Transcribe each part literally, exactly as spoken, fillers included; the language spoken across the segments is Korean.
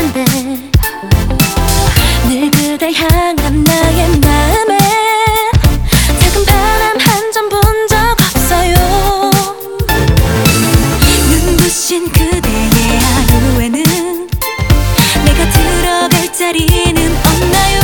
같은데 늘 그댈 향한 나의 마음에 작은 바람 한 점 본 적 없어요. 눈부신 그대의 하루에는 내가 들어갈 자리는 없나요?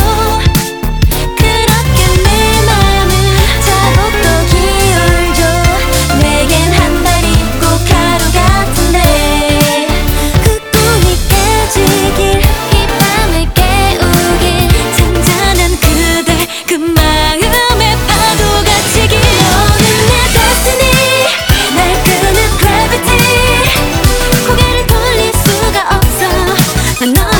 그렇게 내 마음은 자욱도 기울죠. 내겐 한 달이 꼭 하루 같은데 그 꿈이 깨지길 이 밤을 깨우길 잔잔한 그대 그 마음에 파도가 치길 너는 내 destiny 날 끄는 gravity 고개를 돌릴 수가 없어 난 너